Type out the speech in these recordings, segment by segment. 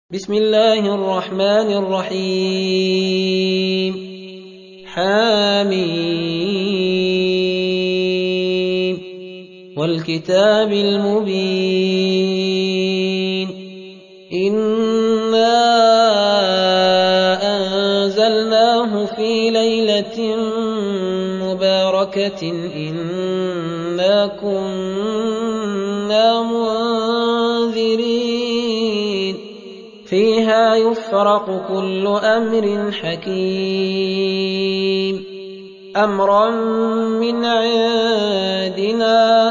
بسم الله الرحمن الرحيم حم والكتاب المبين إنا أنزلناه في ليلة مباركة إنا كنا منذرين فيها يفرق كل أمر حكيم أمرا من عندنا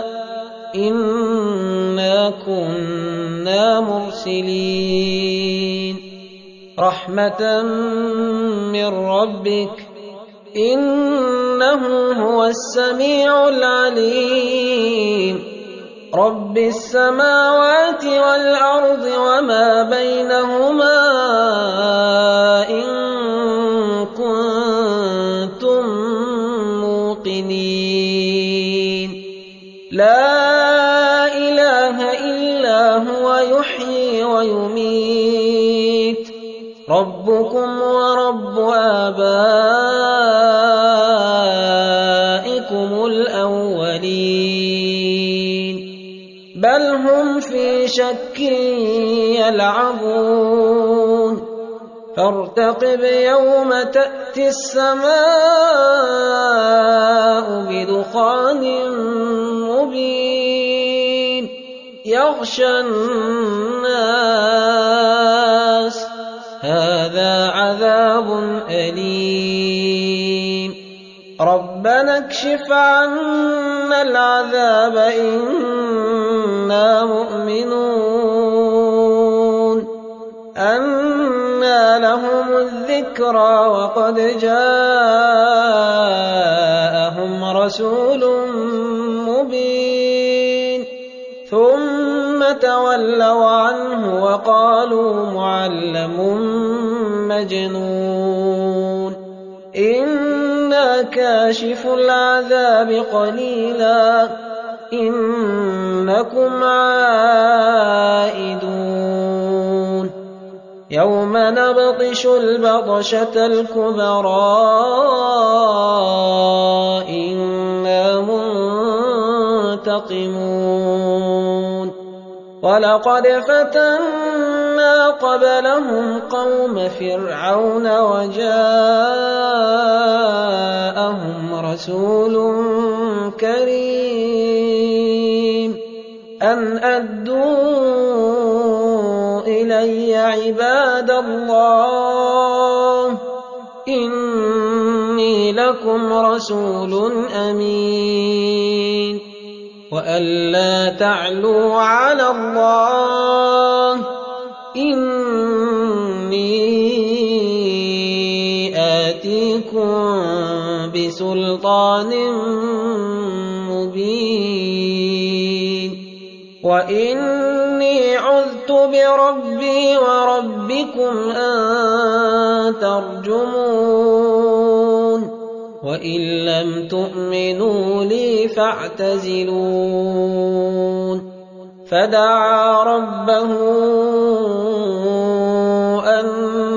إنا كنا مرسلين رحمة من ربك إنه هو السميع العليم رب السماوات والأرض وما بينهما إن كنتم موقنين لا إله إلا هو يحيي ويميت ربكم ورب آبائكم الأولين بل هم في شك يلعبون فارتقب يوم تأتي السماء بدخان مبين يغشى الناس هذا عذاب أليم ربنا اكشف عنا العذاب إنا مؤمنون أنى لهم الذكرى وقد جاءهم رسول مبين ثم تولوا عنه وقالوا معلم مجنون إنا كاشف العذاب قليلا إنكم عائدون يوم نبطش البطشة الكبرى إنا منتقمون ولقد فتنا قبلهم قوم فرعون وجاءهم رسول كريم أن أدوا إلي عباد الله إني لكم رسول أمين وأن لا تعلوا على الله إني آتيكم بسلطان مبين وإني عذت بربي وربكم أن ترجمون وإن لم تؤمنوا لي فاعتزلون فدعا ربه أن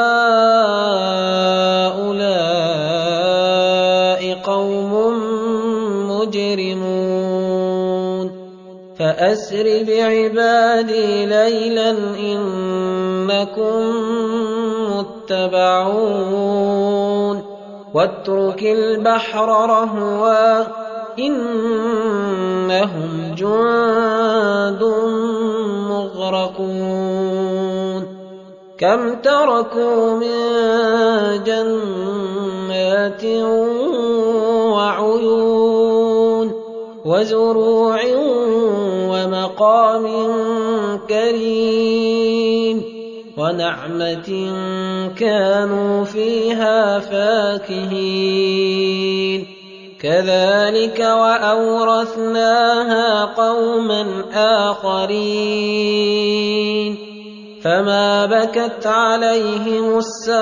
هؤلاء قوم مجرمون فأسر بعبادي ليلا إنكم متبعون واترك البحر رهوا إنهم جند مغرقون كم تركوا من جنات وعيون وزروع ومقام كريم ونعمة كانوا فيها فاكهين كذلك وأورثناها قوما آخرين فما بكت عليهم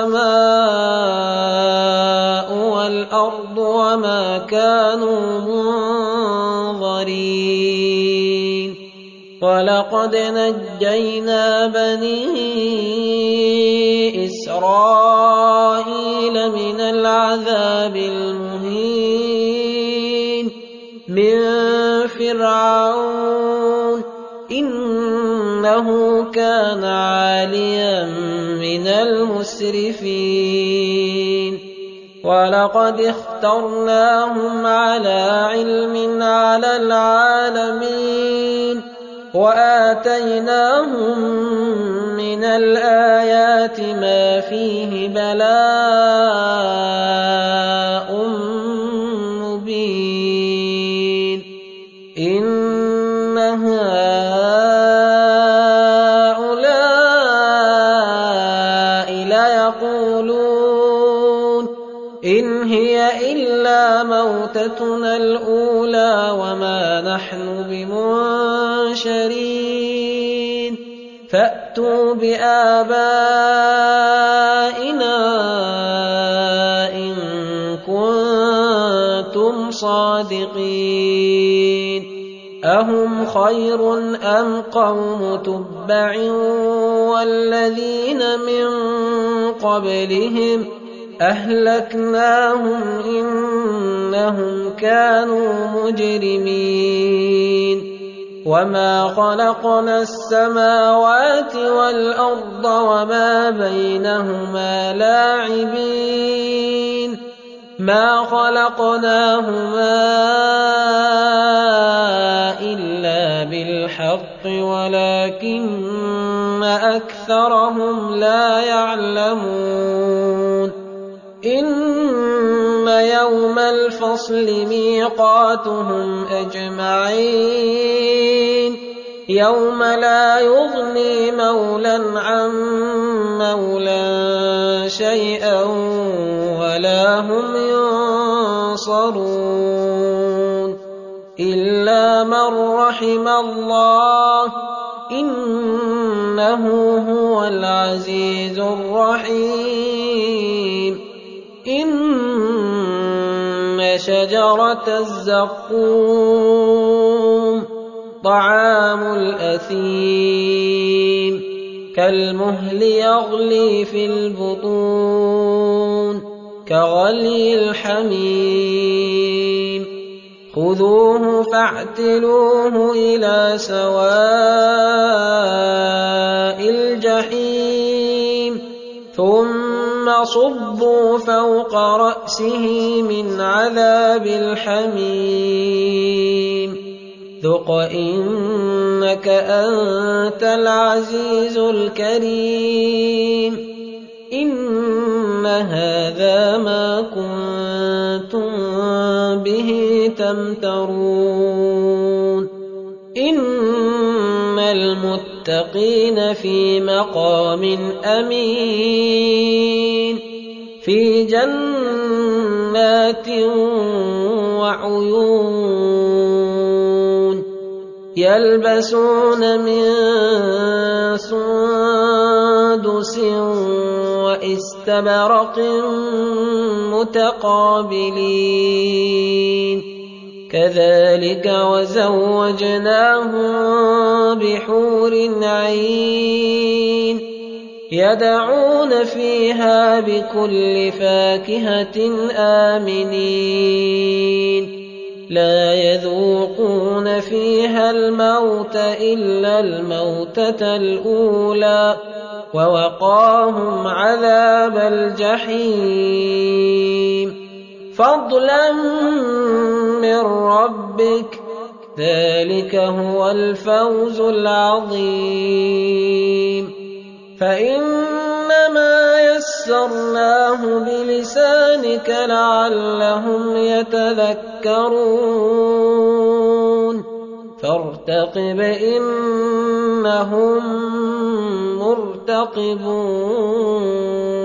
السماء والأرض وما كانوا منظرين وَلَقَدْ نَجَّيْنَا بَنِي إِسْرَائِيلَ مِنَ الْعَذَابِ الْمُهِينِ مِنْ فِرْعَوْنَ إِنَّهُ كَانَ عَالِيًا مِنَ الْمُسْرِفِينَ وَلَقَدِ اخْتَرْنَاهُمْ عَلَى عِلْمٍ عَلَى الْعَالَمِينَ وَآتَيْنَاهُمْ مِنَ الْآيَاتِ مَا فِيهِ بَلَاءٌ مُبِينٌ إِنَّ هَٰؤُلَاءِ لَيَقُولُونَ إِنْ هِيَ إِلَّا مَوْتَتُنَا الْأُولَىٰ وَمَا نَحْنُ بِمُنشَرِينَ فَأْتُوا بِآبَائِنَا إِن كُنتُمْ صَادِقِينَ أَهُمْ خَيْرٌ أَمْ قَوْمُ تُبَّعٍ وَالَّذِينَ مِن قَبْلِهِمْ أَهْلَكْنَاهُمْ إِنَّهُمْ كَانُوا مُجْرِمِينَ وَمَا خَلَقْنَا السَّمَاوَاتِ وَالْأَرْضَ وَمَا بَيْنَهُمَا لَاعِبِينَ مَا خَلَقْنَاهُمَا إِلَّا بِالْحَقِّ وَلَكِنَّ أَكْثَرَهُمْ لَا يَعْلَمُونَ إِنَّ يَوْمَ الْفَصْلِ مِيقَاتُهُمْ أَجْمَعِينَ يَوْمَ لَا يُغْنِي مَوْلًى عَن مَّوْلًى شَيْئًا وَلَا هُمْ يُنصَرُونَ إِلَّا مَن رَّحِمَ اللَّهُ إِنَّهُ هُوَ الْعَزِيزُ الرَّحِيمُ إِنَّ شَجَرَتَ الزَّقُّومِ طَعَامُ الْأَثِيمِ كَالْمُهْلِ يَغْلِي فِي الْبُطُونِ كَغَلْيِ الْحَمِيمِ خُذُوهُ فَاعْتِلُوهُ إِلَىٰ سَوَاءِ الْجَحِيمِ ثُمَّ صُبُّوا فَوْقَ رَأْسِهِ مِنْ عَذَابِ الْحَمِيمِ ذُقْ إِنَّكَ أَنتَ الْعَزِيزُ الْكَرِيمُ إِنَّ هَٰذَا مَا كُنتُم بِهِ تَمْتَرُونَ إِنَّ الْمُتَّقِينَ فِي مَقَامٍ أَمِينٍ فِي جَنَّاتٍ وَعُيُونٍ يَلْبَسُونَ مِن سُندُسٍ وَإِسْتَبْرَقٍ مُتَقَابِلِينَ كَذَٰلِكَ وَزَوَّجْنَاهُم بِحُورٍ عِينٍ يَدْعُونَ فِيهَا بِكُلِّ فَاكِهَةٍ آمِنِينَ لَا يَذُوقُونَ فِيهَا الْمَوْتَ إِلَّا الْمَوْتَةَ الْأُولَىٰ وَوَقَاهُمْ عَذَابَ الْجَحِيمِ فَضْلًا مِّن رَّبِّكَ ذَٰلِكَ هُوَ الْفَوْزُ الْعَظِيمُ فَإِنَّمَا يَسَّرْنَاهُ بِلِسَانِكَ لَعَلَّهُمْ يَتَذَكَّرُونَ فَارْتَقِبْ إِنَّهُم مُّرْتَقِبُونَ